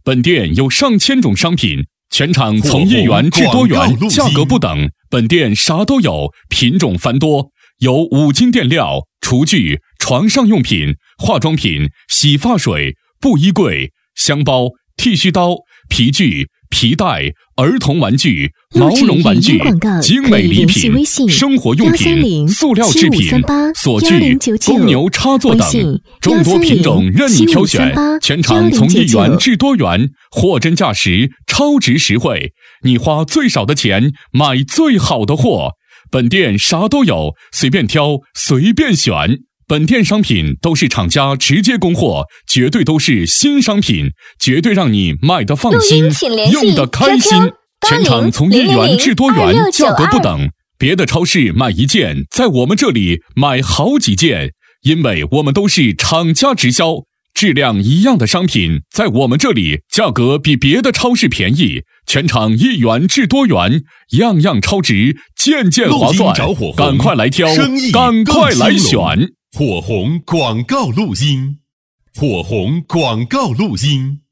本店有上千种商品，全场从1元至多元，价格不等。本店啥都有，品种繁多，有5金垫料、厨具、床上用品、化妆品、洗发水、布衣柜、箱包、剃须刀、皮具、皮带、儿童玩具、毛绒玩具、精美礼品、生活用品、塑料制品、锁具、公牛插座等，众多品种任你挑选。全场从1元至多元，货真价实，超值实惠。你花最少的钱买最好的货，本店啥都有，随便挑，随便选。本店商品都是厂家直接供货，绝对都是新商品，绝对让你买得放心，用得开心。全场从1元至多元，价格不等。别的超市买1件，在我们这里买好几件，因为我们都是厂家直销，质量一样的商品，在我们这里价格比别的超市便宜。全场1元至多元，样样超值，件件划算，赶快来挑，赶快来选。 火红广告录音，火红广告录音。